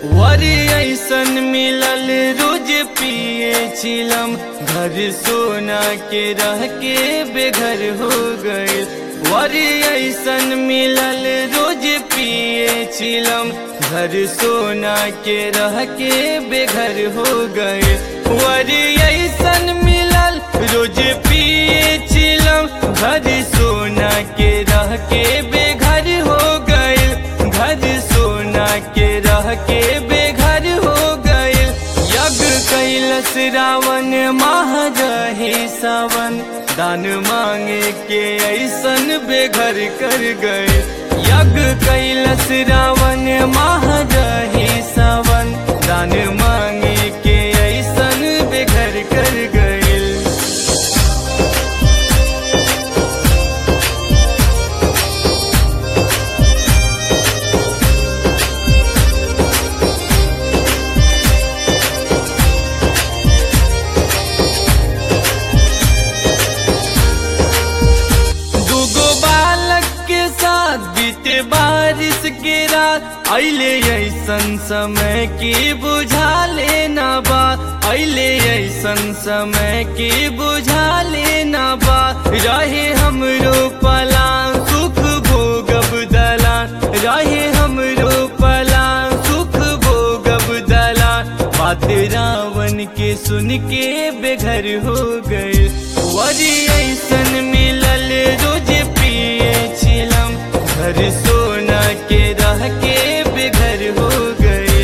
Worry ऐसन मिलल रोज पिए चिलम, घर सोना के रह के बेघर हो गए। वरी ऐसन मिलल रोज पिए चिलम, घर सोना के रह के बेघर हो गए। वरी ऐसन मिलल रोज पिए चिलम, घर सोना के रह के बेघर हो गए। घर सोना के रह के बेघर हो गए। यज्ञ कैलस रावण माह रहे सावन, दान मांगे के ऐसन बेघर कर गए। यज्ञ कैलस रावण माह रहे सावन, दान मांगे के ऐसन बेघर कर गए। बीते बारिश के रात अइले ऐसन समय की बुझा लेना बा। अइले ऐसन समय की बुझा लेना बा। रहे हमरो पला सुख भोगब दला, रहे हमरो पला सुख भोगब दला। बात रावण के सुन के बेघर हो गए। वरी ऐसन मिलल रोज पिए चिलम, घर सोना के रह के बेघर हो गए।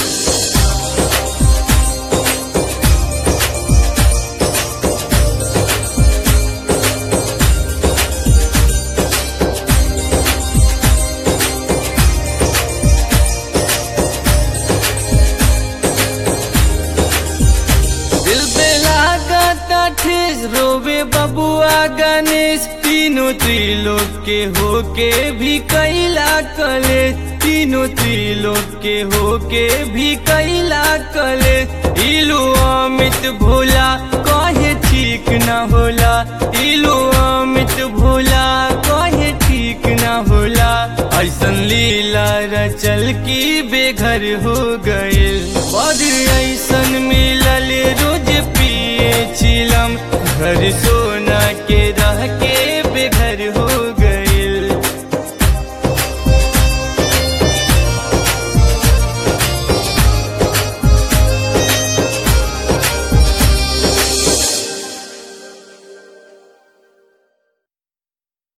दिल पे लागता ठेस रोवे बबुआ गणेश, तीनों त्रिलोक के होके भी कैला कले। तीनों त्रिलोक के होके भी कैला कले। इलू अमित भोला कहे ठीक न होला, इलू अमित भोला कहे ठीक न होला। ऐसन लीला रचल की बेघर हो गए। बड़ ऐसन मिलल रोज पिए चिलम, घर सोना के रह के